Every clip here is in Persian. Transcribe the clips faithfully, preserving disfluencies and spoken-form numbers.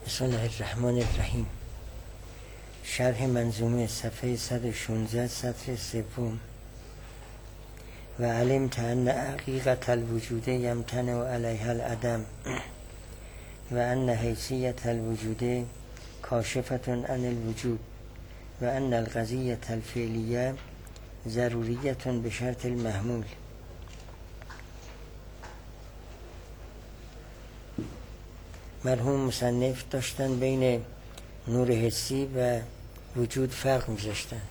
بسم الله الرحمن الرحیم. شرح منظومه صفحه صد و شانزده سطر سوم. و علمت ان حقیقت الوجود یمتنع علیها العدم و ان حیثیت الوجود کاشفة عن الوجود و ان القضیة الفعلیه ضروریة بشرط المحمول. مرحوم مصنف داشتن بین نور حسی و وجود فرق می‌ذاشتند.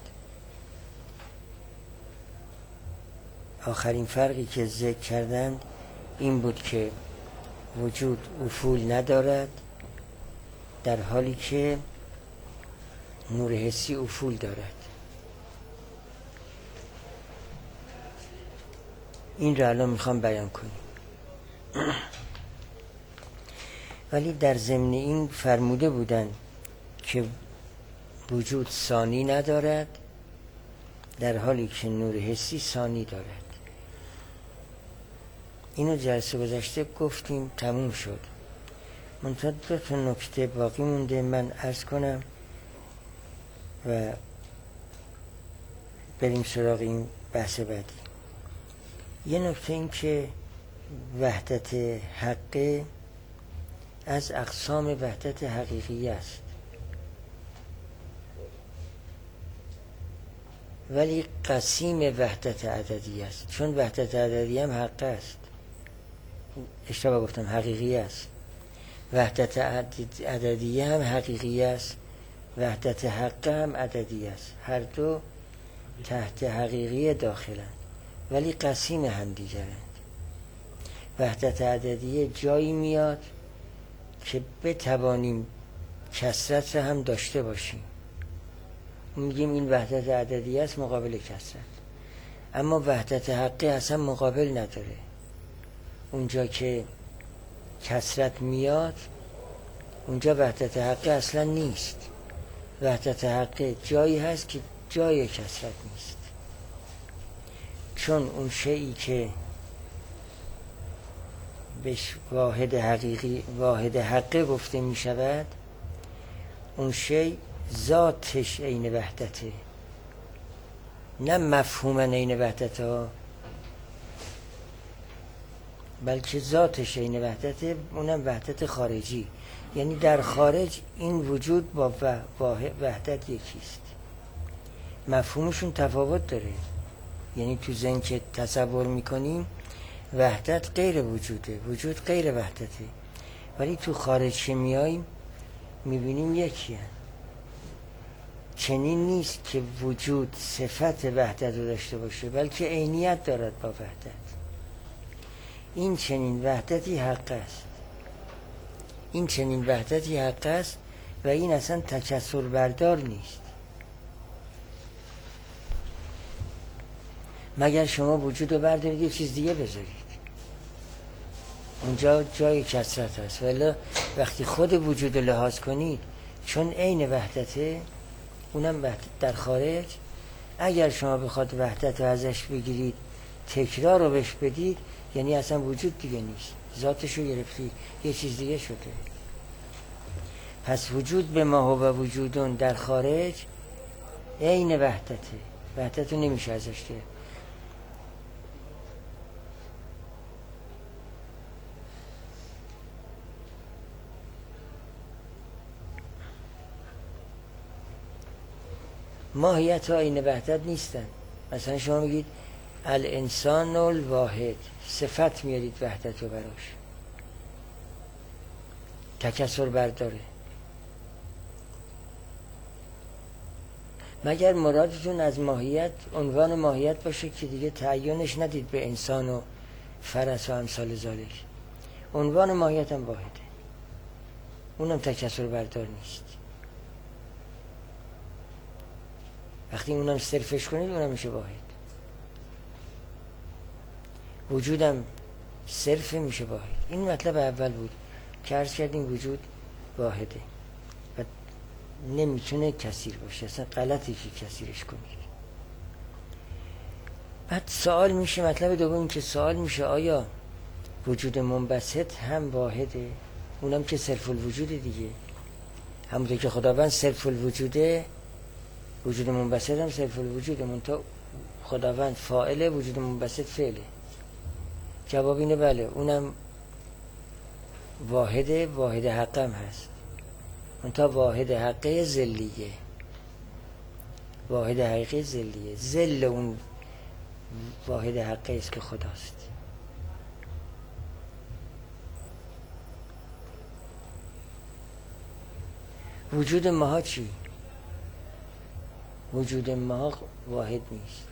آخرین فرقی که ذکر کردند این بود که وجود افول ندارد در حالی که نور حسی افول دارد. این را الان میخوام بیان کنیم. ولی در ضمن این فرموده بودند که وجود ثانی ندارد در حالی که نور حسی ثانی دارد. اینو جلسه گذشته گفتیم، تموم شد. منتها دو تا نکته باقی مونده من عرض کنم و بریم سراغ این بحث بعدی. یه نکته این که وحدت حقه از اقسام وحدت حقیقی است، ولی قسیم وحدت عددی است. چون وحدت عددی هم حق است، اشتباه گفتم، حقیقی است. وحدت عددی هم حقیقی است، وحدت حق هم عددی است. هر دو تحت حقیقی داخلند ولی قسیم هم دیگرند. وحدت عددی جایی میاد که بتوانیم کثرت هم داشته باشیم، میگیم این وحدت عددی است مقابل کثرت. اما وحدت حقی اصلا مقابل نداره. اونجا که کثرت میاد اونجا وحدت حقی اصلا نیست. وحدت حقی جایی هست که جای کثرت نیست. چون اون شیئی که بهش واحد حقیقی واحد حقه گفته می شود، اون شی ذاتش عین وحدته، نه مفهوما عین وحدته ها، بلکه ذاتش عین وحدته، اونم وحدت خارجی. یعنی در خارج این وجود با وحدت یکیست. مفهومشون تفاوت داره. یعنی تو ذهن که تصور میکنیم وحدت غیر وجوده، وجود غیر وحدته، ولی تو خارج که میاییم میبینیم یکی هست. چنین نیست که وجود صفت وحدت رو داشته باشه، بلکه عینیت دارد با وحدت. این چنین وحدتی حق است. این چنین وحدتی حق است و این اصلا تکثر بردار نیست. مگر شما وجود رو بردارید یه چیز دیگه بذارید، اونجا جای کثرت هست. ولی وقتی خود وجود رو لحاظ کنید چون عین وحدته، اونم وحدت در خارج، اگر شما بخواد وحدت رو ازش بگیرید تکرار رو بهش بدید، یعنی اصلا وجود دیگه نیست، ذاتش رو گرفتی یه چیز دیگه شده. پس وجود به ما هو وجودون در خارج عین وحدته، وحدت رو نمیشه ازش گرفت. ماهیت ها این وحدت نیستن. مثلا شما میگید الانسان الواحد، صفت میارید وحدت رو براش، تکثر برداره. مگر مرادتون از ماهیت عنوان ماهیت باشه که دیگه تعیینش ندید به انسان و فرس و امثال ذالک. عنوان ماهیت هم واحده، اونم تکثر بردار نیست. وقتی اونم صرفش کنید اونم میشه واحد. وجودم صرف میشه واحد. این مطلب اول بود که عرض کردیم وجود واحده و نمیتونه کثیر باشه، اصلا غلطی که کثیرش کنید. بعد سوال میشه، مطلب دوم این که سوال میشه آیا وجود منبسط هم واحده؟ اونم که صرف الوجود دیگه. همونطور که خداوند صرف الوجوده، وجود منبسط هم صرف الوجوده، منتها خداوند فاعله، وجود منبسط فعله. جواب اینه بله، اونم واحده، واحد حق هم هست، منتها واحد حقه ذلیه، واحد حقیقی ذلیه. ذل اون واحد حقه است که خداست. وجود ماها چی؟ وجود ما واحد نیست.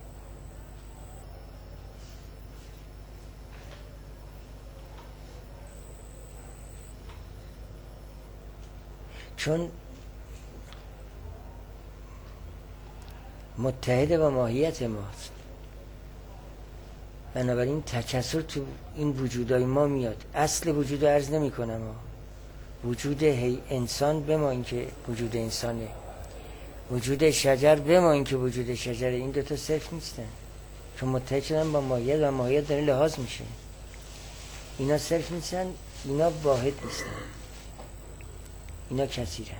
چون متحد با ماهیت ماست، بنابراین تکثر تو این وجودای ما میاد. اصل وجود رو عرض نمی کنم، وجود انسان به ما اینکه وجود انسانه، وجود شجر به ما اینکه وجود شجره، این دوتا صرف نیستن، چون متحد شدن با ماهیت و ماهیت داره لحاظ میشه. اینا صرف نیستن، اینا واحد نیستن، اینا کثیرن.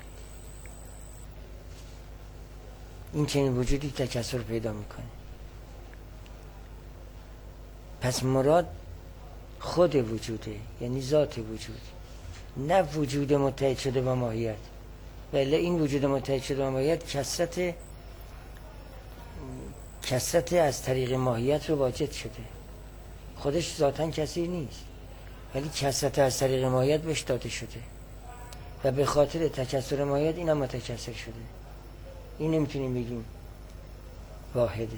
این چنین وجودی تکثر پیدا میکنه. پس مراد خود وجوده، یعنی ذات وجود، نه وجود متحد شده با ماهیت. ولی این وجود متحد شده با ماهیت کثرت کثرت از طریق ماهیت رو واجد شده. خودش ذاتاً کثیر نیست، ولی کثرت از طریق ماهیت بهش داده شده و به خاطر تکثر ماهیت این هم متکثر شده. این نمیتونیم بگیم واحده.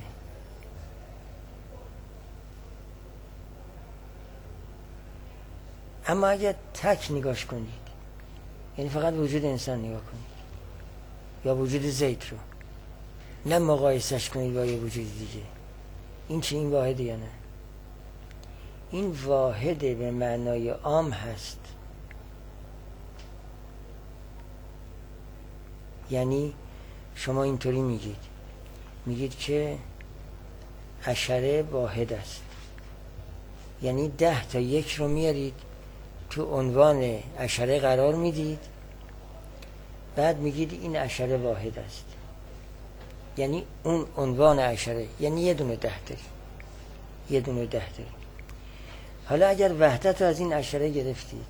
اما اگر تک نگاش کنید، یعنی فقط وجود انسان نگاه کنید یا وجود زیت رو، نه مقایسش کنید با یه وجود دیگه، این چی؟ این واحده یا نه؟ این واحده به معنای عام هست. یعنی شما اینطوری میگید، میگید که عشره واحد است، یعنی ده تا یک رو میارید تو عنوان عشره قرار میدید، بعد میگید این عشره واحد است، یعنی اون عنوان عشره، یعنی یه دونه ده داری، یه دونه ده داری. حالا اگر وحدت رو از این عشره گرفتید،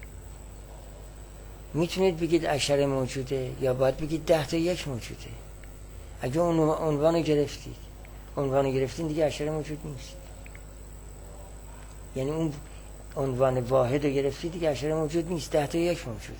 میتونید بگید عشره موجوده یا باید بگید ده تا یک موجوده؟ اگه اون عنوان رو گرفتید، عنوان رو گرفتید دیگه عشره موجود نیست. یعنی اون عنوان واحد رو گرفتید دیگه عشره موجود نیست، ده تا یک موجوده.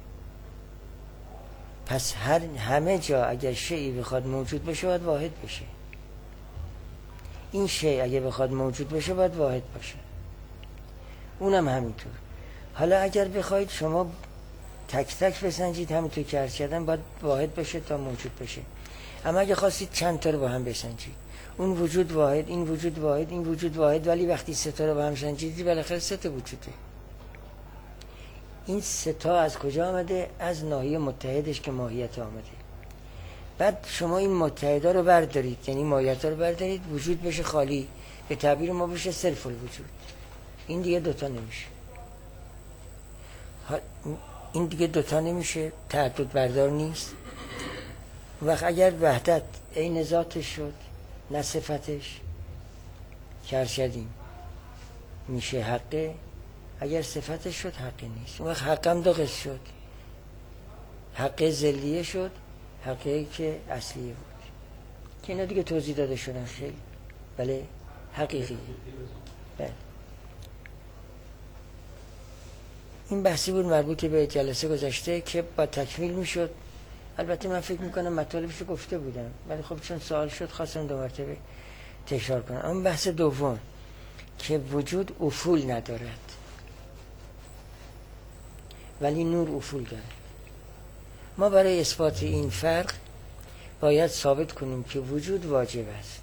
پس هر همه جا اگر شیئی بخواد موجود بشه باید واحد بشه. این شیء اگه بخواد موجود بشه باید واحد باشه، اونم همینطور. حالا اگر بخواید شما تک تک بسنجید، همینطور که عرض کردم باید واحد بشه تا موجود بشه. اما اگه خواستید چند تا رو با هم بسنجید، اون وجود واحد، این وجود واحد، این وجود واحد، ولی وقتی سه تا رو با هم سنجیدی بالاخره سه تا وجوده. این سه تا از کجا آمده؟ از ناحیه متحدش که ماهیت آمده. بعد شما این متحدا رو بردارید، یعنی ماهیت رو بردارید، وجود بشه خالی، به تعبیر ما بشه صرف الوجود. این دیگه دوتا نمیشه. این دیگه دوتا نمیشه، تعدد بردار نیست. وقت اگر وحدت عین ذاتش شد نه صفتش، کرشدیم میشه حقه. اگر صفتش شد حقه نیست. وقت حقم دو قسم شد، حقه ذلیه شد، حقه که اصلیه بود که اینا دیگه توضیح داده شدن خیلی، بله حقیقی. بله. این بحثی بود مربوط به جلسه گذشته که با تکمیل میشد. البته من فکر میکنم مطالبشو گفته بودم، ولی خب چون سوال شد خواستم دو مرتبه تکرار کنم. اما بحث دوم که وجود افول ندارد ولی نور افول دارد. ما برای اثبات این فرق باید ثابت کنیم که وجود واجب است.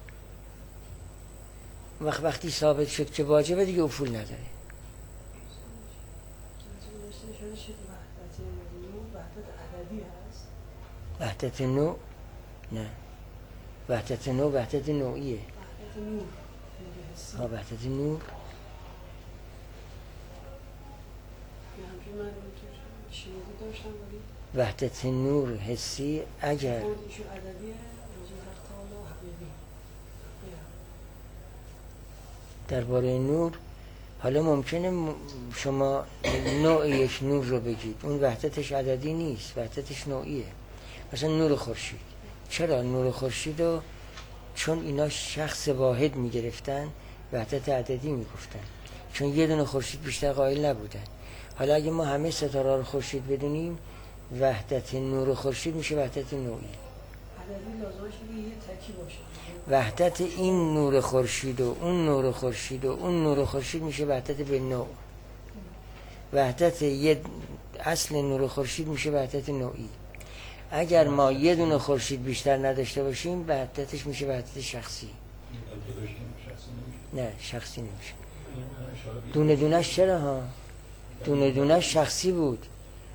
وقت وقتی ثابت شد که واجبه دیگه افول نداره. وحدت نوع نه، وحدت نوع وحدت نوعیه. ها وحدت نور شنیده داشتم ولی وحدت نور حسی اگر ایشون ادبیه رجوع حق تعالی حقیقی درباره نور، حالا ممکنه شما نوع یک نور رو بگید، اون وحدتش عددی نیست، وحدتش نوعیه. مثلا نور خورشید، چرا نور خورشید رو چون اینا شخص واحد میگرفتن وحدت عددی میگفتن، چون یه دونه خورشید بیشتر قائل نبودن. حالا اگه ما همه ستاره رو خورشید بدونیم، وحدت نور خورشید میشه وحدت نوعی. عددی لازمش یه تکی باشه. وحدت این نور خورشید و اون نور خورشید و اون نور خورشید میشه وحدت به نوع. وحدت یه اصل نور خورشید میشه وحدت نوعی. اگر ما یه دونه خورشید بیشتر نداشته باشیم، وحدتش میشه وحدت شخصی. نه شخصی نمیشه. دونه دونش چرا ها؟ دونه دونش شخصی بود.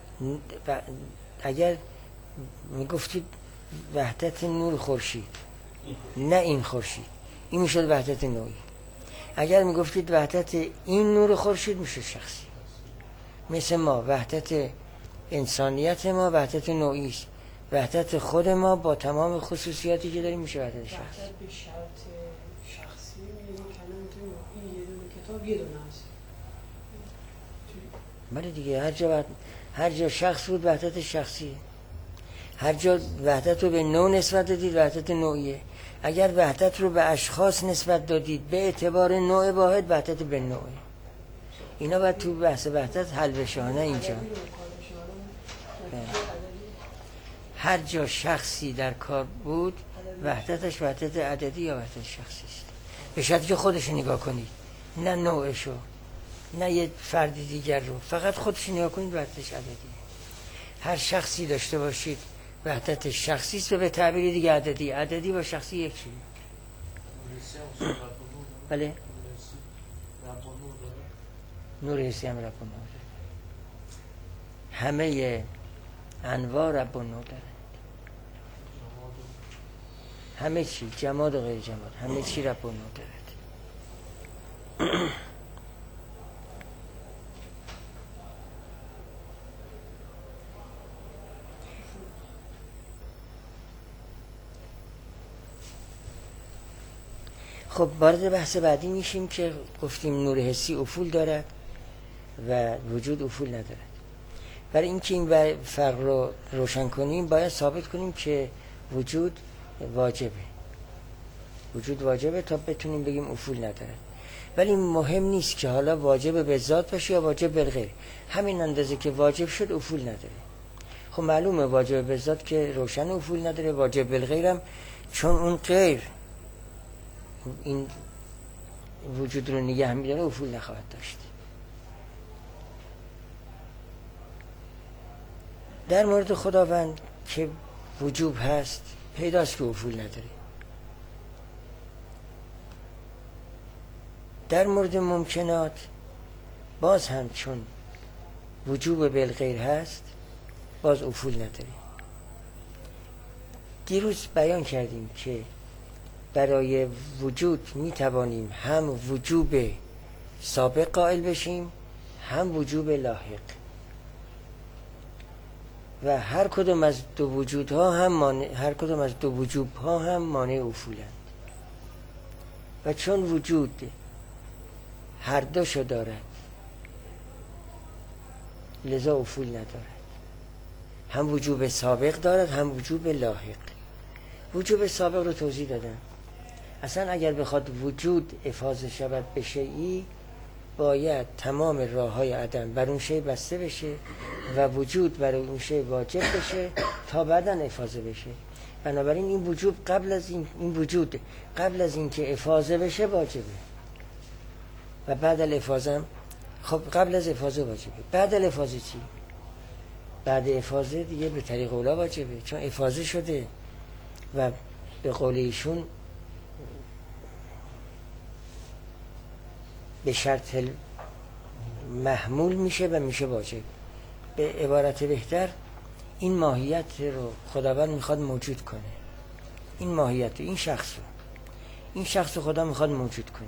اگر میگفتید وحدت نور خورشید، نه این خورشید، این میشد وحدت نوعی. اگر میگفتید وحدت این نور خورشید، میشه شخصی. مثل ما وحدت انسانیت ما وحدت نوعی است، وحدت خود ما با تمام خصوصیاتی که داریم میشه وحدت شخصی. وحدت به شرط شخصی یعنی کلمه نوعی یه دونه کتاب یه دونه است. بله دیگه، هر جا هر جا شخص بود وحدت شخصیه. هر جا وحدت رو به نوع نسبت دادید وحدت نوعیه. اگر وحدت رو به اشخاص نسبت دادید به اعتبار نوع واحد، وحدت به نوعه. اینا باید تو بحث وحدت حل بشه، نه اینجا. هر جا شخصی در کار بود، وحدتش وحدت عددی یا وحدت شخصی است، به شرطی که خودش نگاه کنید، نه نوعشو، نه یه فرد دیگر رو، فقط خودش نگاه کنید، وحدتش عددی. هر شخصی داشته باشید وحدت شخصی است و به تعبیر دیگه عددی. عددی با شخصی یک چیز. بله، نور حسی هم رب و نور داره. همه انواع رب و نور داره. همه چی، جماد و غیر جماد، همه چی رب و نور داره. خب وارد بحث بعدی میشیم که گفتیم نور حسی افول دارد و وجود افول ندارد. برای اینکه این فرق رو روشن کنیم، باید ثابت کنیم که وجود واجبه. وجود واجبه تا بتونیم بگیم افول ندارد. ولی مهم نیست که حالا واجب به ذات باشه یا واجب بالغیر. همین اندازه که واجب شد افول نداره. خب معلومه واجب به ذات که روشن افول نداره، واجب بالغیر هم چون اون غیر این وجود رو نگه می‌داره افول نخواهد داشت. در مورد خداوند که وجوب هست، پیداست که افول نداره. در مورد ممکنات باز هم چون وجوب بالغیر هست، باز افول نداره. دیروز بیان کردیم که برای وجود می توانیم هم وجوب سابق قائل بشیم، هم وجوب لاحق، و هر کدوم از دو وجودها هم مانع، هر کدوم از دو وجوبها هم مانع افولند. و چون وجود هر دوشو دارد، لذا افول ندارد. هم وجوب سابق دارد، هم وجوب لاحق. وجوب سابق رو توضیح دادم. اصلا اگر بخواد وجود افاضه شود به شیئی، باید تمام راه‌های عدم بر اون شی بسته بشه و وجود برای اون شی واجب بشه تا بعداً افاضه بشه. بنابراین این وجود قبل از این, این وجود قبل از این که افاضه بشه واجبه، و بعد الافاضه، خب قبل از افاضه واجبه، بعد الافاضه چی؟ بعد افاضه دیگه به طریق اولا واجبه، چون افاضه شده و به قول ایشون به شرط محمول میشه و میشه واجب. به عبارت بهتر این ماهیت رو خداوند میخواد موجود کنه. این ماهیت رو، این شخص رو این شخص رو خدا میخواد موجود کنه.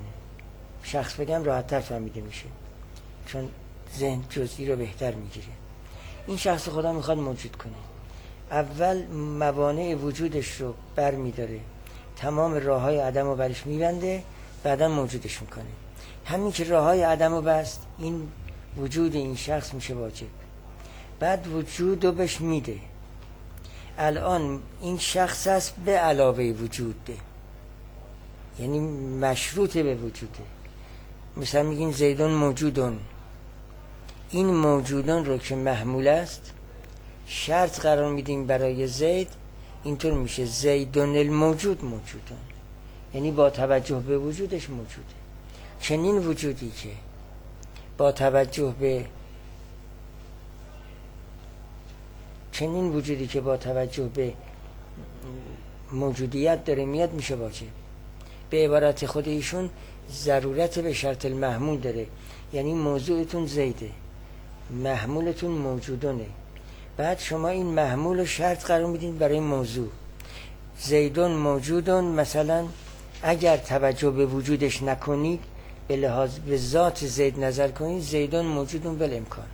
شخص بگم راحت تر فهمیده میشه، چون ذهن جزئی رو بهتر میگیره. این شخص خدا میخواد موجود کنه، اول موانع وجودش رو بر میداره، تمام راه های عدم رو برش میبنده، بعدا موجودش میکنه. همین که راه های عدم رو بست، این وجود این شخص میشه واجب، بعد وجود رو بهش میده. الان این شخص هست به علاوه وجود ده، یعنی مشروط به وجوده. مثلا میگیم زیدون موجودون، این موجودون رو که محمول است شرط قرار میدیم برای زید، اینطور میشه زیدون الموجود موجودون، یعنی با توجه به وجودش موجوده. چنین وجودی که با توجه به چنین وجودی که با توجه به موجودیت داره میاد میشه واجب. به عبارت خود ایشون ضرورت به شرط المحمول داره، یعنی موضوعتون زیده، محمولتون موجودونه، بعد شما این محمول رو شرط قرار میدین برای موضوع. زیدون موجودون، مثلا اگر توجه به وجودش نکنید، به لحاظ به ذات زید نظر کنید، زیدون موجودون بل امکان،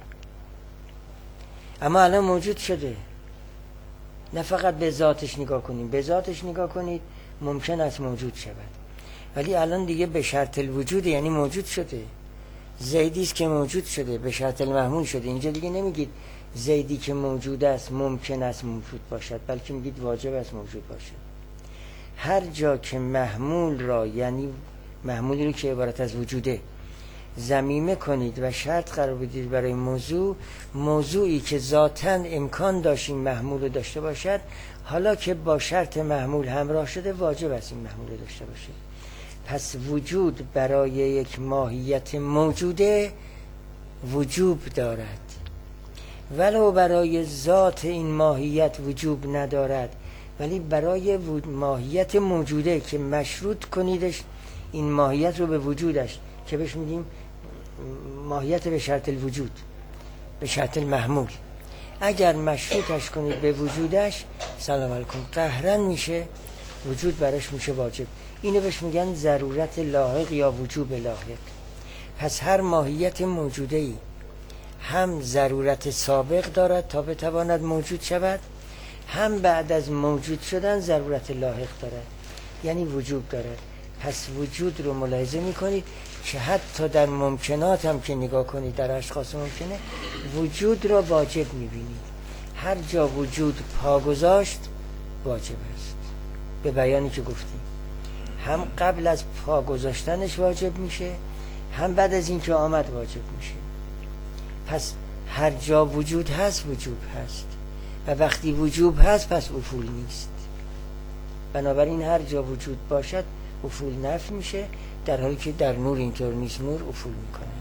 اما الان موجود شده. نه فقط به ذاتش نگاه کنید، به ذاتش نگاه کنید ممکن است موجود شود، ولی الان دیگه به شرط الوجود، یعنی موجود شده. زیدی است که موجود شده، به شرط المحمول شده. اینجا دیگه نمیگید زیدی که موجود است ممکن است موجود باشد، بلکه میگید واجب است موجود باشد. هر جا که محمول را، یعنی محمولی رو که عبارت از وجوده، ضمیمه کنید و شرط قرار بدید برای موضوع، موضوعی که ذاتاً امکان داشت این محمول رو داشته باشد، حالا که با شرط محمول همراه شده واجب است این محمول رو داشته باشه. پس وجود برای یک ماهیت موجوده وجوب دارد، ولو برای ذات این ماهیت وجوب ندارد، ولی برای ماهیت موجوده که مشروط کنیدش این ماهیت رو به وجودش، که بهش میگیم ماهیت به شرط الوجود، به شرط المحمول، اگر مشروطش کنید به وجودش، سلام علیکم، قهرن میشه، وجود برش میشه واجب. اینو بهش میگن ضرورت لاحق یا وجوب لاحق. پس هر ماهیت موجوده‌ای هم ضرورت سابق دارد تا بتواند موجود شود، هم بعد از موجود شدن ضرورت لاحق دارد، یعنی وجوب دارد. پس وجود رو ملاحظه میکنید که حتی در ممکنات هم که نگاه کنید، در اشخاص ممکنه، وجود رو واجب میبینید. هر جا وجود پا گذاشت واجب است، به بیانی که گفتیم، هم قبل از پا گذاشتنش واجب میشه، هم بعد از این که آمد واجب میشه. پس هر جا وجود هست وجوب هست، و وقتی وجوب هست پس افول نیست. بنابراین هر جا وجود باشد افول نفی میشه، در حالی که در نور اینطور نیست، نور افول میکنه.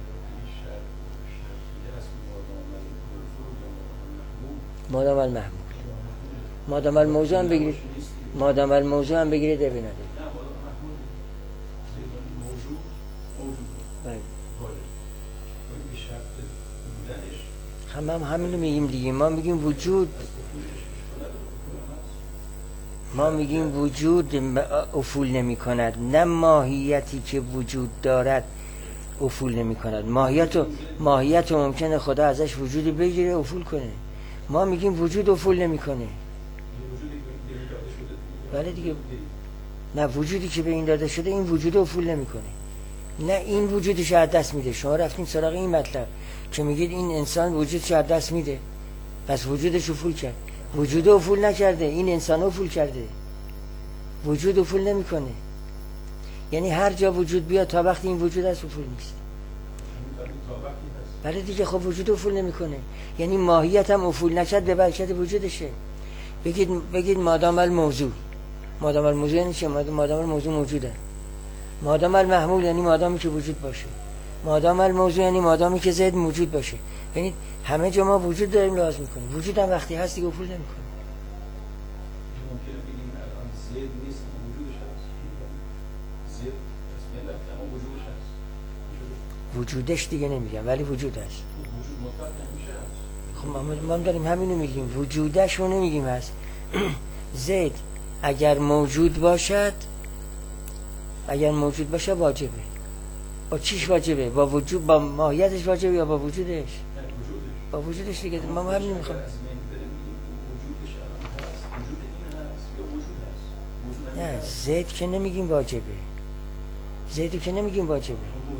مادام المحمول، مادام الموضوع هم بگیرید، مادام الموضوع هم بگیرید ابی نداره. هم هم همینو میگیم دیگه. ما میگیم وجود، ما میگیم وجود افول نمی کند، نه ماهیتی که وجود دارد افول نمی کند. ماهیت و ماهیت و ممکنه خدا ازش وجودی بگیره افول کنه. ما میگیم وجود افول نمی کنه. بله دیگه، نه وجودی که به این داده شده این وجود افول نمی کنه، نه این وجودش از دست میده. شما رفتین سراغ این مطلب که میگید این انسان وجودش از دست میده، پس وجودش افول کرد. وجود افول نکرده، این انسان افول کرده. وجود افول نمیکنه، یعنی هر جا وجود بیاد تا وقتی این وجود هست افول نیست. بله دیگه، خب وجود افول نمیکنه، یعنی ماهیت هم افول نکرد به برکت وجودشه. بگید بگید مادام الموضوع، مادام الموضوع یعنی چه؟ مادام الموضوع موجوده. مادام المحمول یعنی مادامی که وجود باشه. مادام الموضوع یعنی مادامی که زید موجود باشه. ببینید همه جا ما وجود داریم لازم میکنیم، وجود هم وقتی هست دیگه افول نمیکنه. ممکنه بگیم الان زید نیست وجودش هست، زید اسم الله تمام وجودش هست، وجودش دیگه نمیگم ولی وجود هست. وجود مطلق نمیشه هست. خب ما داریم همینو میگیم، وجودش رو نمیگیم هست. زید اگر موجود باشد، اگر موجود باشه واجبه. با چیش واجبه؟ با وجود، با ماهیتش واجبه یا با وجودش؟ با وجودش دیگه ما هم نمیخوام. نه زید که نمیگیم واجبه، زیدو که نمیگیم واجبه.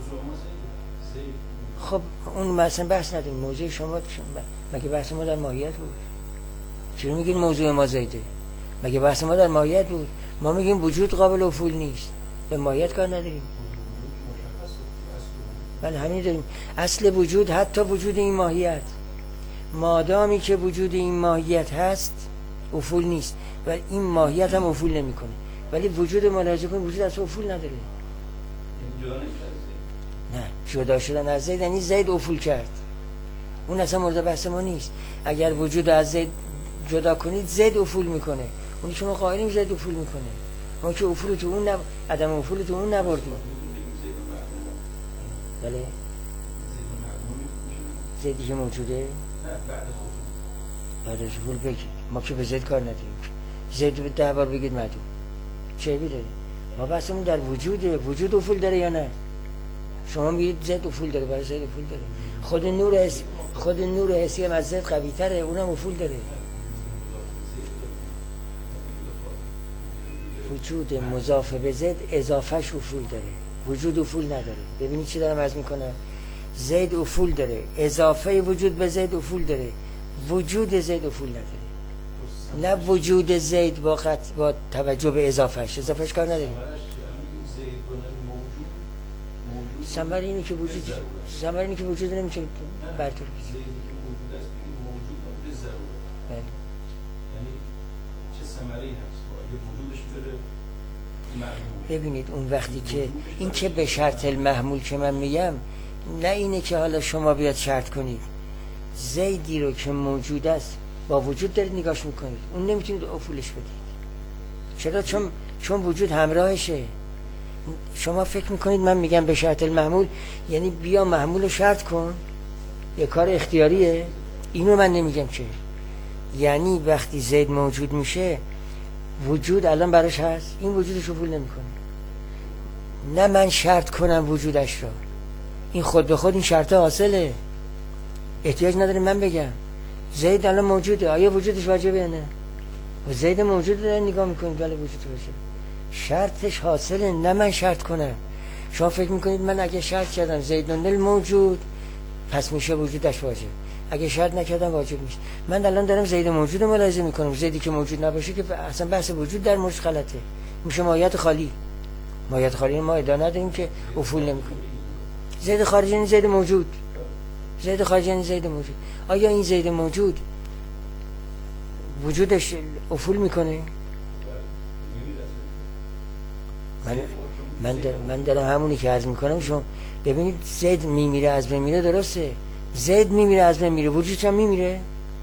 خب اون مثلا بحث نداریم. موضوع شما مگه بحث ما در ماهیت بود؟ چرا میگین موضوع ما زیده؟ مگه بحث ما در ماهیت بود؟ ما میگیم وجود قابل افول نیست، به ماهیت کار نداریم. بله همین داریم. اصل وجود حتی وجود این ماهیت، مادامی که وجود این ماهیت هست افول نیست و این ماهیت هم افول نمیکنه. ولی وجود ملاحظه کن وجود اصلا افول نداره. نه جدا شدن از زید یعنی زید افول کرد، اون اصلا مورد بحث ما نیست. اگر وجود از زید جدا کنید زید افول میکنه، اونی که ما قائلیم زید افول میکنه. ما که افول تو اون نب... عدم افول تو اون نبردیم. بله زیدی که موجوده بعد از افول بگید، ما که به زید کار نداریم. زید رو ده بار بگید معدوم چه بیداره؟ ما بحثمون در وجوده. وجود افول داره یا نه؟ شما میگید زید افول داره، برای زید افول داره. خود نور حسی، خود نور حسی هم از زید قوی تره، اونم افول داره. وجود مضاف به زید اضافهش افول داره، وجود افول نداره. ببینید چی دارم عرض میکنم. زید افول داره، اضافه وجود به زید افول داره، وجود زید افول نداره. نه وجود زید با, خط... با توجه به اضافهش، اضافهش کار نداریم. ثمر اینه که وجود ثمر اینه که وجود نمیشه برطرف کنه. بله. یعنی چه ثمره‌ای هست اگه وجودش بره محمول؟ ببینید اون وقتی که این که به شرط المحمول که من میگم نه اینه که حالا شما بیاد شرط کنید زیدی رو که موجود است با وجود دارید نگاش میکنید، اون نمیتونید افولش بدید. چرا؟ چون چون وجود همراهشه. شما فکر میکنید من میگم به شرط المحمول یعنی بیا محمول رو شرط کن، یه کار اختیاریه. اینو من نمیگم که یعنی وقتی زید موجود میشه وجود الان براش هست، این وجودش افول نمیکنه. نه من شرط کنم وجودش رو، این خود به خود این شرط حاصله، احتیاج نداره من بگم زید الان موجوده، آیا وجودش واجبه یا نه؟ و زید موجود داره نگاه میکنید بله وجود واجبه، شرطش حاصله، نه من شرط کنم. شما فکر میکنید من اگه شرط کردم زید نل موجود پس میشه وجودش واجب، اگه شرط نکردم واجب میشه. من الان دارم زید موجود ملاحظه میکنم، زیدی که موجود نباشه که اصلا بحث وجود در موردش غلطه، میشه ماهیت خالی. ماهیت خالی ما ادعا نداریم که افول نمیکنه. زید خارجی یعنی زید موجود، زید خارجی یعنی زید موجود. آیا این زید موجود وجودش افول میکنه؟ من من در من دارم همونی که عرض میکنم. شما ببینید زید میمیره از بین میره، درسته؟ زید میمیره از بین میره، وجودش هم میمیره،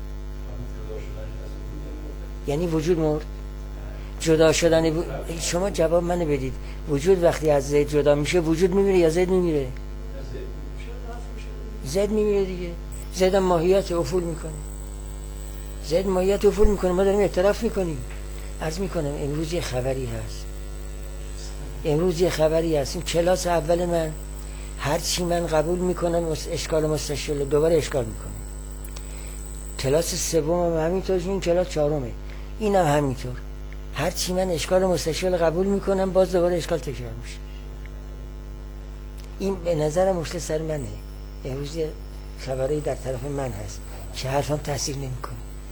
یعنی وجود مرد. جدا شدن ب... شما جواب منو بدید، وجود وقتی از زید جدا میشه وجود میمیره یا زید میمیره؟ زید میمیره دیگه. زید هم ماهیت افول میکنه، زید ماهیت افول میکنه، ما داریم اعتراف میکنیم. عرض میکنم امروز یه خبری هست، امروز یه خبری هست. این کلاس اول من هر چی من قبول میکنم اشکال مستشکل دوباره اشکال میکنه. کلاس سوم هم همینطور، این کلاس چهارمه اینم هم همینطور. هر چی من اشکال مستشکل قبول میکنم باز دوباره اشکال تکرار میشه. این به نظرم مشکل سر منه. امروز یه خبری در طرف من هست که حرفم تاثیر نمیکنه.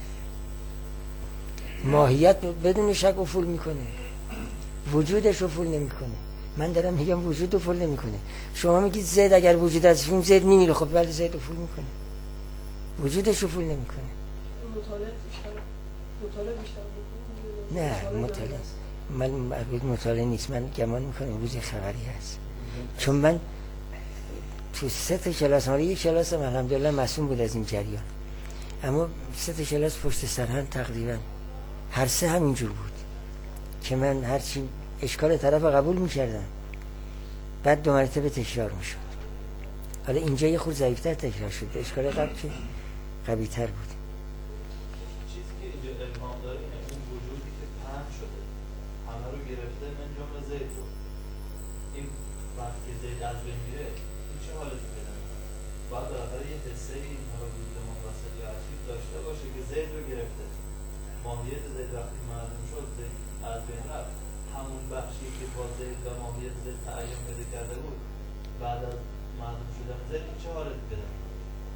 ماهیت بدون شک افول میکنه، وجودش افول نمیکنه. من دارم میگم وجود افول نمیکنه. شما میگید زید اگر وجود از فیلم زید میمیره، خب ولی زید افول میکنه، وجودش افول نمیکنه. مطالعه بیشتر مطالعه بیشتر نه مطالعه من مربوط مطالعه نیست. من گمان میکنم امروز یه خبری هست، چون من تو سه تا کلاس، حالا یک کلاس هم الحمدلله معصوم بود از این جریان، اما سه تا کلاس پشت سر هم تقریبا هر سه هم اینجور بود که من هرچی اشکال طرف قبول میکردم بعد دو مرتبه تکرار میشد. حالا اینجا یه خود ضعیفتر تکرار شد، اشکال قبل که قوی تر بود. چیزی که اینجا الهام داره اینه اون وجودی که پهن شده همه رو گرفته من جمله زید رو، این وقتی زید از بین میره این چه حالتی پیدا میکنه؟ باید بالاخره یه حسه ای حالا وجود منفصل یا عجیب داشته باشه که زید رو گرفته. ماهیت زید وقتی معلوم شد زید از بین رفت، همون بخشی که با زید و ماهیت زید تعیین پیدا کرده بود بعد از معلوم شدن زید این چه حالت پیدا می‌کنه؟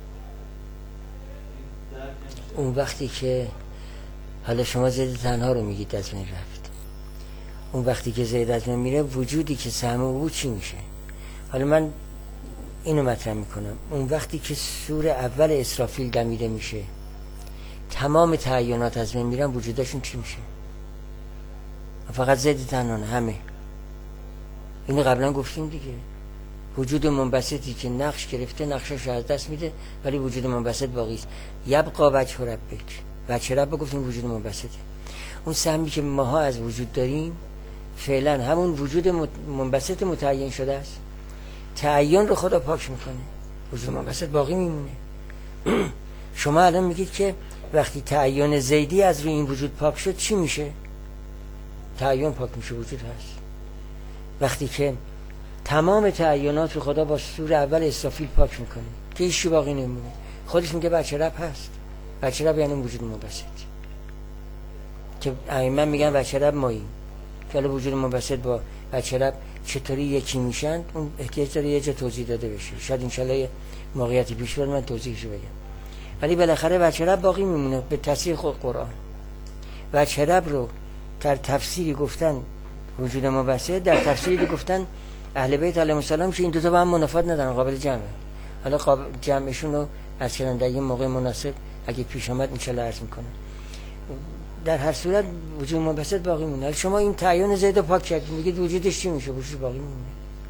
اون وقتی که حالا شما زید تنها رو میگید از بین رفت، اون وقتی که زید از بین میره وجودی که سهم او چی میشه؟ حالا من اینو مطرح میکنم. اون وقتی که سور اول اسرافیل دمیده میشه تمام تعینات از بین میرن، وجودشون چی میشه؟ فقط زید تنها نه، همه. اینو قبلا گفتیم دیگه. وجود منبسطی که نقش گرفته نقشش از دست میده ولی وجود منبسط باقی است. یبقا وجه ربک، وجه رب گفتیم وجود منبسطه. اون سهمی که ماها از وجود داریم فعلا همون وجود منبسط متعین شده است. تعین رو خدا پاک میکنه، وجود منبسط باقی میمونه. شما الان میگید که وقتی تعین زیدی از روی این وجود پاک شد چی میشه؟ تعین پاک میشه، وجود هست. وقتی که تمام تعینات رو خدا با سور اول اسرافیل پاک میکنه که هیچی باقی نمونه، خودش میگه بچه رب هست. بچه رب یعنی وجود منبسط که ائمه میگن بچه رب ماییم، که حالا وجود منبسط با بچه رب چطوری یکی میشن اون احتیاج داره یه جا توضیح داده بشه. شاید انشالله موقعیتی پیش بیاد من توضیحشو بگم، ولی بالاخره بچه رب باقی میمونه به تصریح خود قرآن. بچه رب رو در تفسیری گفتن وجود منبسط، در تفسیری گفتن اهل بیت علیهم السلام که این دو تا با هم منافات ندارن، قابل جمعه. حالا قابل جمعشون رو از چنان در یه موقع مناسب اگه پیش آمد انشالله عرض میکنم. در هر صورت وجود منبسط باقی مونه. شما این تعین زید رو پاک کردید، میگید وجودش چی میشه؟ وجود باقی میمونه.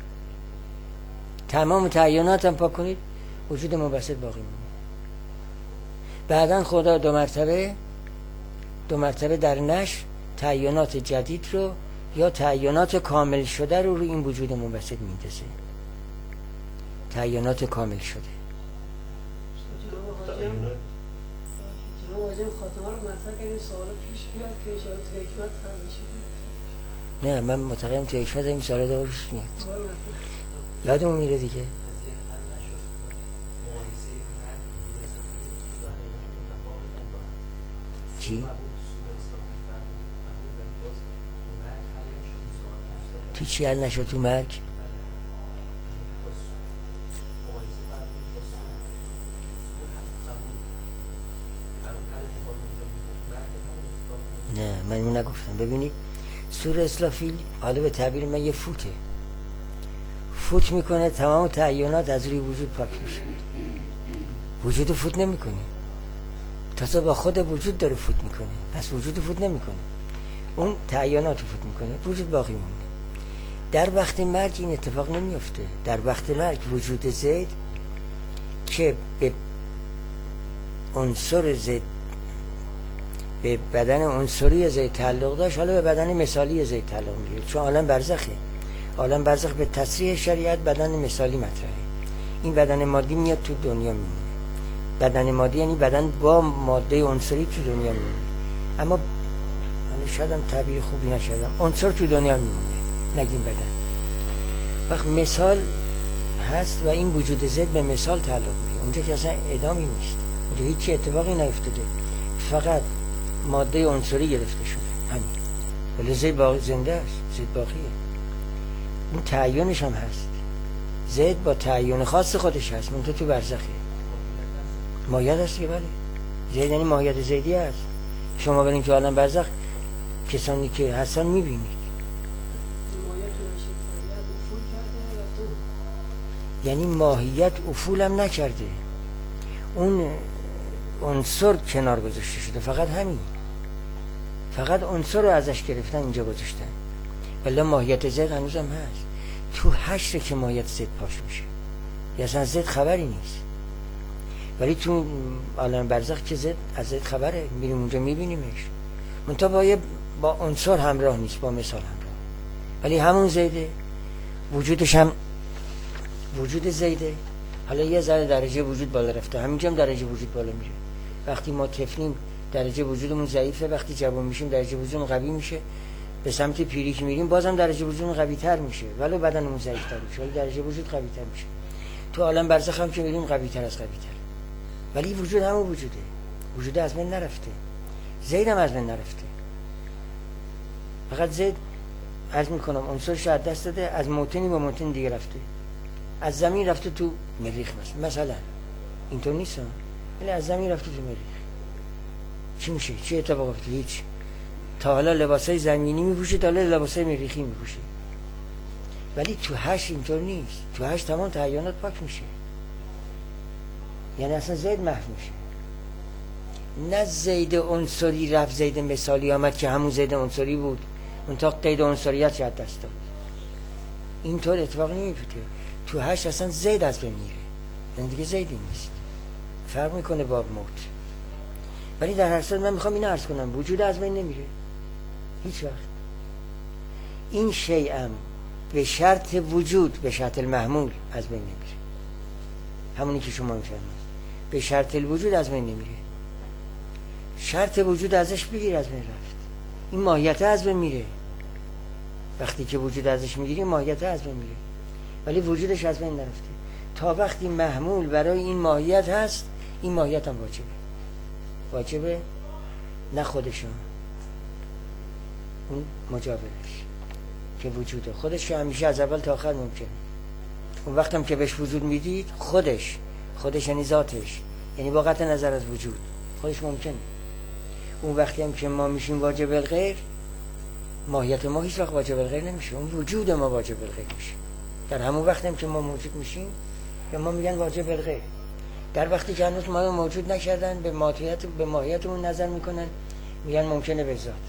تمام تعینات هم پاک کنید، وجود منبسط باقی میمونه. بعدن خدا دو مرتبه دو مرتبه در نشر تعینات جدید رو یا تعینات کامل شده رو روی این وجود منبسط میندازه. تعینات کامل شده. جناب واجب خاتمه رو مطرح کردیم، سوال پیش بیاد که اشاره تو حکمت هم میشه. نه من معتقدم تو حکمت این سوال دارش میاد. یادمون میره دیگه. چی؟ تو چی حل نشد تو مرگ؟ نه من اون نگفتم. ببینید سور اسرافیل حالا به تعبیر من یه فوته، فوت میکنه تمام تعینات از روی وجود پاک میشه. وجود فوت نمیکنه، تازه با خود وجود داره فوت میکنه، پس وجود فوت نمیکنه، اون تعینات فوت میکنه، وجود باقی میمونه. در وقت مرگ این اتفاق نمیفته. در وقت مرگ وجود زید که به عنصر زید، به بدن عنصری زید تعلق داشت، حالا به بدن مثالی زید تعلق میگیره، چون عالم برزخه. عالم برزخ به تصریح شریعت بدن مثالی مطرحه. این بدن مادی میاد تو دنیا میمونه. بدن مادی یعنی بدن با ماده عنصری تو دنیا میمونه. اما من شاید هم تعبیر خوبی نشدم، عنصر تو دنیا میمونه، نگیم بدن. وقت مثال هست و این وجود زد به مثال تعلق میگیره. اونجا که اصلا ادامی نیست، اونجا هیچ اتفاقی نیفتاده، فقط ماده عنصری گرفته شده، همین. ولی زد باقی زنده است، زد باقیه. این تعیینش هم هست. زد با تعیین خاص خودش هست، منتها تو برزخه. ماهیت هست که بله، زد یعنی ماهیت زیدی هست. شما برین که عالم برزخ کسانی که هستن میبینید. یعنی ماهیت افول هم نکرده، اون عنصر کنار گذاشته شده، فقط همین، فقط عنصر رو ازش گرفتن اینجا گذاشتن. ولی ماهیت زد هنوز هم هست. تو حشر که ماهیت زد پاش میشه، یا اصلا زد خبری نیست. ولی تو عالم برزخ که زد از زد خبره، میریم اونجا میبینیمش، منتها با با عنصر همراه نیست، با مثال همراه. ولی همون زیده، وجودش هم وجود زیده. حالا یه ذره درجه وجود بالا رفته، همینجا هم درجه وجود بالا میره. وقتی ما طفلیم درجه وجودمون ضعیفه، وقتی جوان میشیم درجه وجودمون قوی میشه، به سمت پیری که میریم بازم درجه وجودمون قوی تر میشه، ولی بدنمون ضعیف تر میشه، ولی درجه وجود قوی تر میشه. تو عالم برزخ هم که میریم قوی تر از قوی تر، ولی وجود همون وجوده، وجود از من نرفته. زید هم از من نرفته، فقط زید عرض میکنم عنصرش از دست داده، از موطنی به موطن دیگه رفته، از زمین رفته تو مریخ مثلا مثلا اینطور نیست، ولی از زمین رفته تو مریخ. چی میشه؟ چی اتفاق افتاد؟ هیچ. تا حالا لباسای زمینی میپوشه، تا حالا لباسای مریخی میپوشه، ولی تو هشت اینطور نیست. تو هشت تمام تعیینات پاک میشه، یعنی اصلا زید محو میشه. نه زید عنصری رفت زید مثالی آمد که همون زید عنصری بود، اون تا قید عنصریت شد دست داد. اینطور اتفاق نمیفته. تو هشت اصلا زید از بین میره، یعنی دیگه زیدی نیست، فرق میکنه با موت. ولی در هر صورت من میخوام اینو عرض کنم، وجود از بین نمیره هیچ وقت. این شیئم به شرط وجود، به شرط المحمول از بین نمیره، همونی که شما میفهمید. به شرط الوجود از بین نمیره، شرط وجود ازش بگیر از بین رفت. این ماهیت از بین میره، وقتی که وجود ازش میگیری ماهیت از بین میره، ولی وجودش از بین نرفته. تا وقتی محمول برای این ماهیت هست، این ماهیت هم واجبه. واجبه نه خودشون، اون مجاورش که وجوده خودش که همیشه از اول تا آخر ممکنه. اون وقت هم که بهش وجود میدید، خودش خودش یعنی ذاتش، یعنی با قطع نظر از وجود خودش ممکنه. اون وقتی هم که ما میشیم واجب الغیر، ماهیت ما هیچ وقت واجب الغیر نمیشه، اون وجود ما واجب الغیر میشه. در همون وقت هم که ما موجود میشیم به ما میگن واجب الغیر. در وقتی که هنوز ما موجود نکردن، به ماهیت به ماهیتمون نظر میکنن، میگن ممکنه به ذات.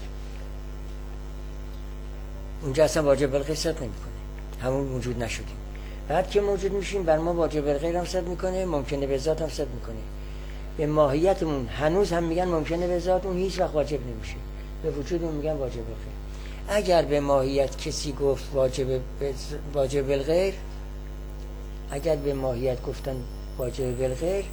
اونجا اصلا واجب الغیر صد نمیکنه، همون موجود نشدیم. بعد که موجود میشیم بر ما واجب الغیر هم صد میکنه، ممکنه به ذات هم صد میکنه. به ماهیتمون هنوز هم میگن ممکنه به ذات، اون هیچ وقت واجب نمیشه. به وجودمون میگن واجب الغیر. اگر به ماهیت کسی گفت واجب واجب الغیر، اگر به ماهیت گفتن واجب بالغیر،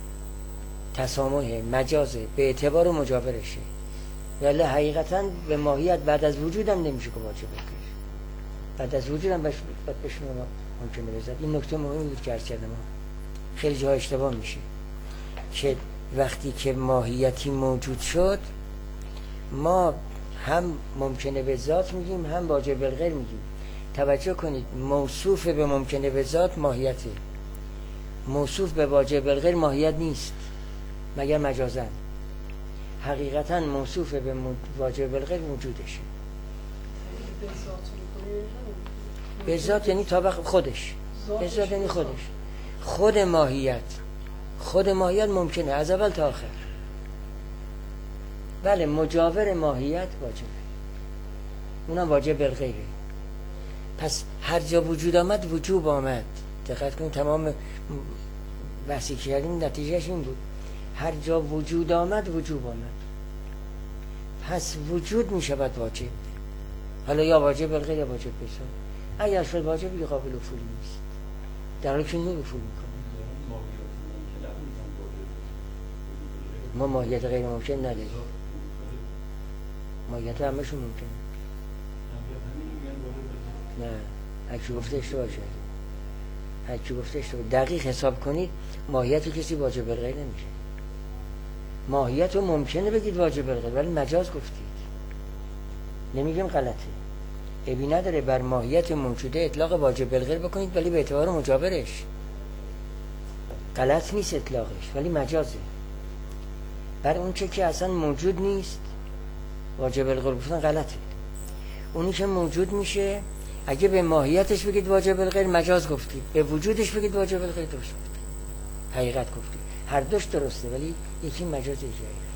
تسامح مجازه به اعتبار مجاورشه، ولی حقیقتا به ماهیت بعد از وجودم نمیشه که واجب بالغیر. بعد از وجودم باید بشون ممکنه بذات. این نکته مهمی بود که عرض کردم، خیلی جا اشتباه میشه که وقتی که ماهیتی موجود شد، ما هم ممکنه به ذات میگیم، هم واجب بالغیر میگیم. توجه کنید، موصوف به ممکنه به ذات ماهیته، موصوف به واجب الغیر ماهیت نیست مگر مجازن. حقیقتا موصوف به واجب الغیر وجودشه. به ذات یعنی طابق خودش، به ذات یعنی خودش، خود ماهیت، خود ماهیت ممکنه از اول تا آخر. بله مجاور ماهیت واجبه، اونم واجب الغیره. پس هر جا وجود آمد وجوب آمد. دقت کنید، تمام بحثی که کردیم نتیجهش این بود، هر جا وجود آمد وجوب آمد. پس وجود می شود واجب، حالا یا واجب الغیر یا واجب بسان. اگر شد واجب یه قابل افولی نیست، در حالی که نور افول میکنه. ما ماهیت غیر ممکن نداریم، ماهیت همشون ممکنه. نه، هرکی گفته اشتباه شد، هرکی گفته اشتباه. دقیق حساب کنید، ماهیت کسی واجب الغیر نمیشه. ماهیت رو ممکنه بگید واجب الغیر، ولی مجاز گفتید، نمیگیم غلطه. عیبی نداره بر ماهیت موجوده اطلاق واجب الغیر بکنید، ولی به اعتبار مجاورش. غلط نیست اطلاقش، ولی مجازه. بر اون چه که اصلا موجود نیست واجب الغیر گفتن غلطه. اونی که موجود میشه اگه به ماهیتش بگید واجب الغیر مجاز گفتید، به وجودش بگید واجب الغیر درست گفتید، حقیقت گفتید. هر دوش درسته، ولی یکی مجاز یکی حقیقت.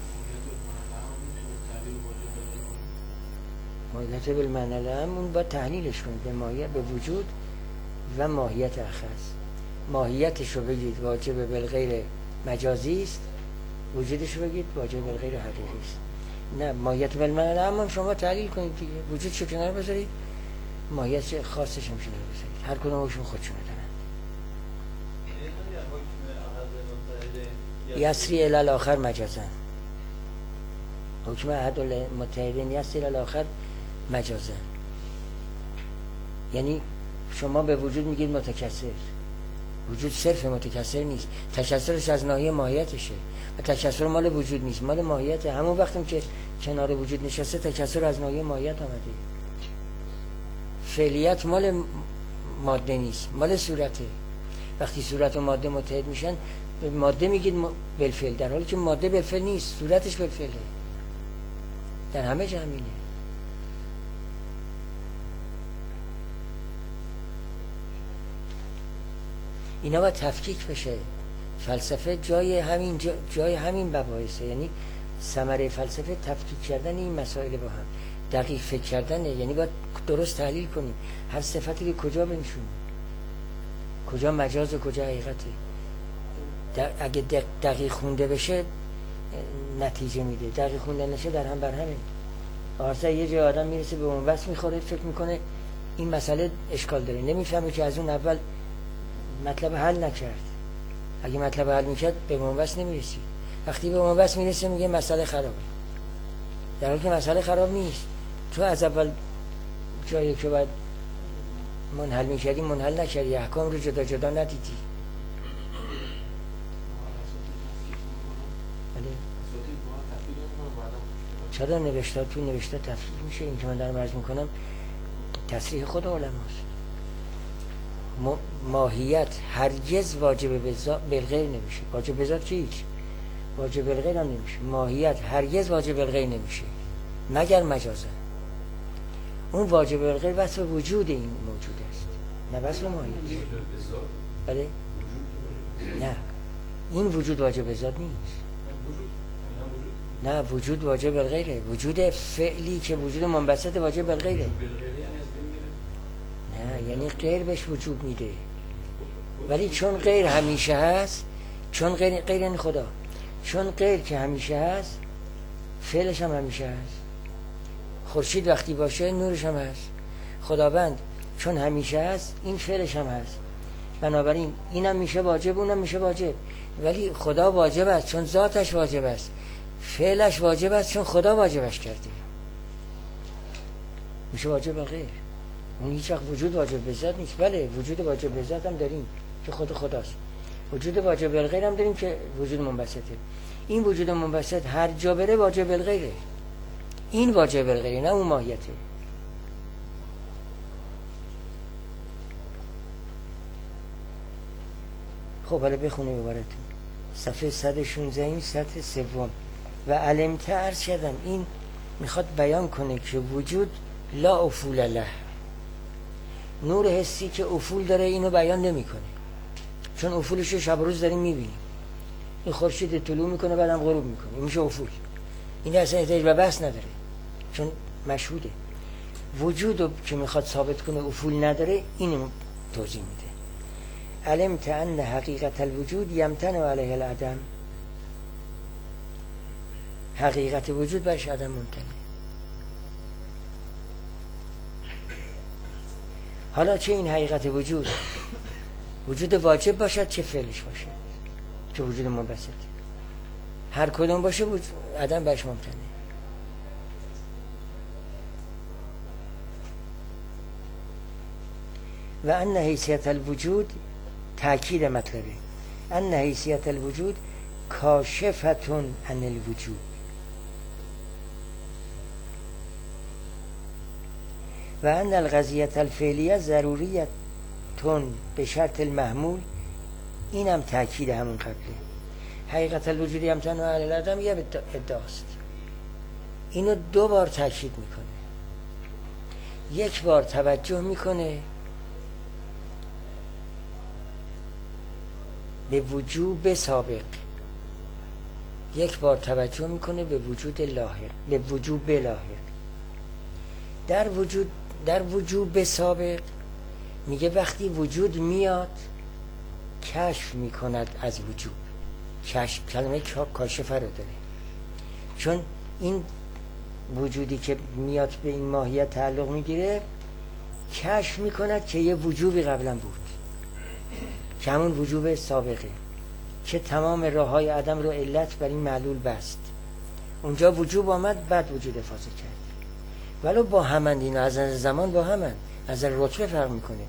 ماهیت بالمعنی العام اون باید تحلیلش کنید به ماهیت، به وجود و ماهیت اخص. ماهیتش رو بگید واجب بالغیر مجازی است، وجودش رو بگید واجب بالغیر حقیقی است. نه، ماهیت بالمعنی العام شما تحلیل کنید دیگه، وجود چه کنار بذارید، ماهیت خاصش هم شده بذارید، هر کدومشون خودشون دارن. یسری الی الاخر مجازن، حکم احد المتحدین یسری الی الاخر مجازن، یعنی شما به وجود میگید متکثر، وجود صرف متکثر نیست، تکثرش از ناحیه ماهیتشه و تکثر مال وجود نیست، مال ماهیته. همون وقتی که کنار وجود نشسته تکثر از ناحیه ماهیت آمده. فعلیت مال ماده نیست، مال صورته. وقتی صورت و ماده متحد میشن به ماده میگید بالفعل، در حالی که ماده بالفعل نیست، صورتش بالفعله. در همه جا همینه. اینا باید تفکیک بشه. فلسفه جای همین جا جای همین مباحثه، یعنی ثمره فلسفه تفکیک کردن این مسائل با هم، دقیق فکر کردنه. یعنی باید درست تحلیل کنیم هر صفتی رو کجا بنشونیم، کجا مجاز و کجا حقیقته. اگه دقیق خونده بشه نتیجه میده، دقیق خونده نشه در هم بر همین. آرسا یه جای آدم میرسه به اون بس میخوره، فکر میکنه این مسئله اشکال داره، نمیفهمه که از اون اول مطلب حل نکرد. اگه مطلب حل میکرد به منبس نمیرسی. وقتی به منبس میرسه میگه مسئله خرابه، در حالی که مسئله خراب نیست. تو از اول جایی که باید منحل میکردی منحل نکردی، احکام رو جدا جدا ندیدی. چرا نوشته تو نوشته تفسیر میشه؟ این که من دارم عرض میکنم تصریح خود علماست. ماهیت هرگز واجب بالغیر نمیشه. واجب بذات که هیچ، واجب بالغیر هم نمیشه. ماهیت هرگز واجب بالغیر نمیشه مگر مجازه. اون واجب بالغیر وصف وجود این موجود است، نه وصف ماهیت. بله؟ نه، این وجود واجب بذات نیست. نه، وجود واجب بالغیره. وجود فعلی که وجود منبسط واجب بالغیره. نه، یعنی غیر بهش وجود میده. ولی چون غیر همیشه هست، چون غیر غیر یعنی خدا، چون غیر که همیشه هست فعلش هم همیشه هست. خورشید وقتی باشه نورش هم هست. خداوند چون همیشه هست این فعلش هم هست. بنابراین اینم میشه واجب، اونم میشه واجب. ولی خدا واجب است چون ذاتش واجب است، فعلش واجب است چون خدا واجبش کرده. میشه واجب غیر. اون هیچ وقت وجود واجب به ذات نیست. بله وجود واجب به ذات هم داریم که خود خداست. وجود واجب بالغیر هم داریم که وجود منبسطه. این وجود منبسط هر جا بره واجب بالغیره. این واجب بالغیره، نه اون ماهیته. خب حالا بخونه عبارتون. صفحه صد و شانزده این سطر سوم. و علمت عرض کردم این میخواد بیان کنه که وجود لا افول له، نور حسی که افول داره اینو بیان نمیکنه، چون افولش رو شب روز داریم میبینیم. این خورشید طلوع میکنه بعدم غروب میکنه، این میشه افول. این اصلا احتیاج به بحث نداره چون مشهوده. وجودو که میخواد ثابت کنه افول نداره اینو توضیح میده. علمت ان حقیقت الوجود یمتنع علیه العدم، حقیقت وجود برش عدم ممکنه. حالا چه این حقیقت وجود وجود واجب باشد چه فعلش باشد، چه وجود منبسط، هر کدوم باشه عدم برش ممکنه. و ان حیثیت الوجود تأکید مطلبه، ان حیثیت الوجود کاشفتون عن الوجود. و ان القضیت الفعلیه ضروریت تون به شرط المحمول، اینم تأکید همون قبله. حقیقت الوجود یمتنع علی العدم یه ادعاست، اینو دو بار تأکید میکنه. یک بار توجه میکنه به وجوب سابق، یک بار توجه میکنه به وجود لاحق، به وجوب لاحق. در وجود در وجوب سابق میگه وقتی وجود میاد کشف میکند از وجود. کشف کلمه کاشفه رو داره، چون این وجودی که میاد به این ماهیت تعلق میگیره کشف میکند که یه وجوبی قبلا بود که همون وجوب سابقه، که تمام راه های عدم رو علت بر این معلول بست. اونجا وجوب آمد بعد وجود افاظه کرد. ولو با همند، اینا از نظر زمان با همند، از نظر رتبه فرق میکنه.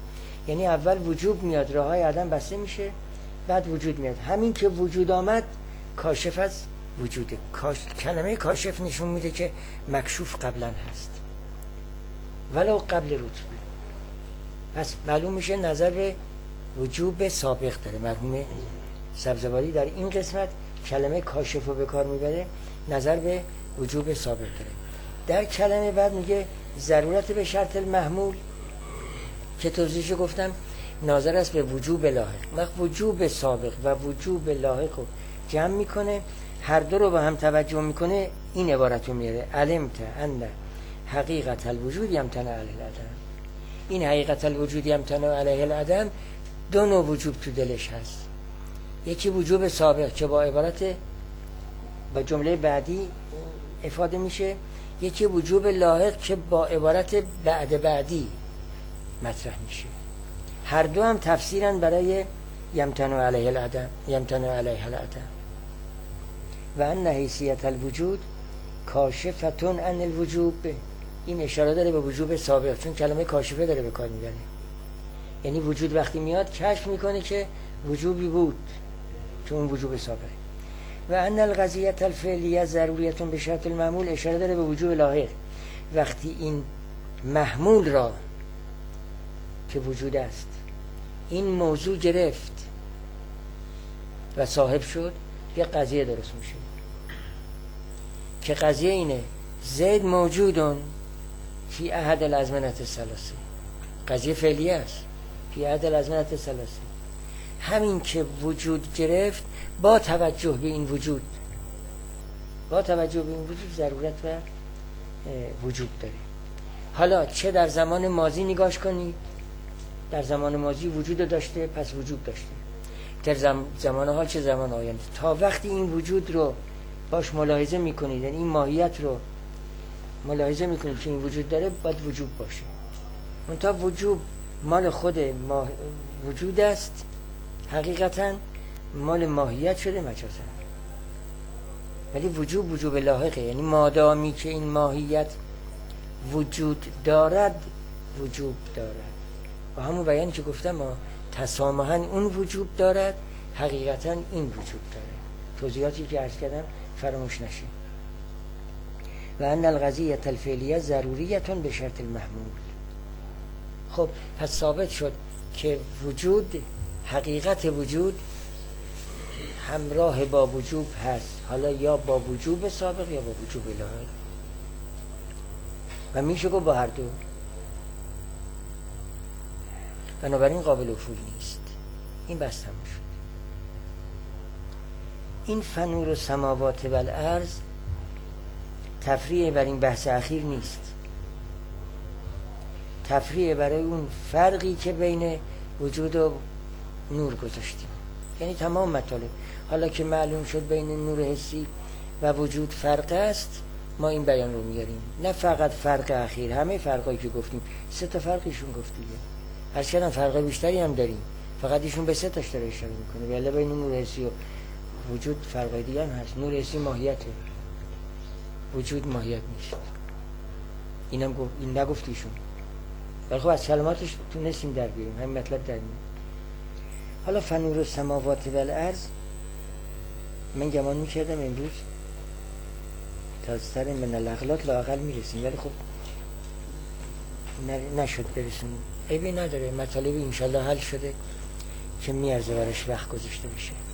یعنی اول وجوب میاد، راه های عدم بسته میشه، بعد وجود میاد. همین که وجود آمد کاشف از وجوده. کاش... کلمه کاشف نشون میده که مکشوف قبلا هست ولو قبل رتبه. پس معلوم میشه نظر به وجوب سابق داره. مرحوم سبزواری در این قسمت کلمه کاشف رو به کار میبره، نظر به وجوب سابق داره. در کلمه بعد میگه ضرورت به شرط المحمول که توضیحش گفتم ناظر است به وجوب لاحق. وقت وجوب سابق و وجوب لاحق رو جمع میکنه، هر دو رو با هم توجه میکنه، این عبارت رو میاره علمت ان حقیقت الوجود یمتنع علیه العدم. این حقیقت الوجود یمتنع علیه العدم دو نوع وجوب تو دلش هست. یکی وجوب سابق که با عبارت با جمله بعدی افاده میشه، یکی وجوب لاحق که با عبارت بعد بعدی مطرح میشه. هر دو هم تفسیرن برای یمتنع علیه العدم، یمتنع علیه العدم. و ان حیثیت الوجود کاشفتون عن الوجوب. این اشاره داره به وجوب سابق، چون کلمه کاشفه داره به کار میبره. یعنی وجود وقتی میاد کشف میکنه که وجوبی بود، چون اون وجوب سابقه. و ان القضیه الفعلیه ضروریت به شرط المعمول، اشاره داره به وجوب لاحق. وقتی این محمول را که وجود است این موضوع گرفت و صاحب شد، یه قضیه درست میشه که قضیه اینه زید موجودون فی احد الازمنه الثلاثه. قضیه فعلیه است فی احد الازمنه الثلاثه. همین که وجود گرفت با توجه به این وجود با توجه به این وجود ضرورت و وجود داره. حالا چه در زمان ماضی نگاش کنید، در زمان ماضی وجود داشته پس وجود داشته، در زمان حال چه زمان آینده. تا وقتی این وجود رو باش ملاحظه میکنید، یعنی این ماهیت رو ملاحظه میکنید که این وجود داره، باید وجود باشه. منتها وجود مال خود ما وجود است، حقیقتا مال ماهیت شده مجازا. ولی وجود وجوب لاحقه، یعنی مادامی که این ماهیت وجود دارد وجود دارد. و همون بیانی که گفتم ما تسامحاً اون وجود دارد، حقیقتا این وجود داره. توضیحاتی که عرض کردم فراموش نشه. و ان القضیه الفعلیه ضروریتون به شرط المحمول. خب پس ثابت شد که وجود، حقیقت وجود همراه با وجوب هست، حالا یا با وجوب سابق یا با وجوب لاحق، و میشه گفت با هر دو. بنابراین قابل افول نیست. این بس تموم شد. این فنور السماوات و الارض تفریع بر این بحث اخیر نیست، تفریع برای اون فرقی که بین وجود و نور گذاشتیم. یعنی تمام مطالب حالا که معلوم شد بین نور حسی و وجود فرق است، ما این بیان رو میاریم. نه فقط فرق اخیر، همه فرقایی که گفتیم، سه تا فرقشون گفتیم. هر چقدر فرق بیشتری هم داریم، فقط ایشون به سه تاش داره اشاره میکنه. ولی بین نور حسی و وجود فرقای دیگه هم هست. نور حسی ماهیته، وجود ماهیت نیست. اینم گفت، این نگفت ایشون، ولی خب از کلماتش تونستیم در بیاریم، همین مطلب در میاد. حالا فنور السماوات و الارض، من گمان میکردم امروز تا سر من الاغلاط لااقل میرسیم، ولی خب نشد برسونیم. عیبی نداره، مطالبی انشالله حل شده که میارزه براش وقت گذاشته بشه.